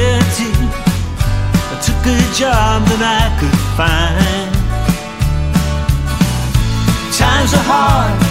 loyalty. I took a job that I could find. Times are hard,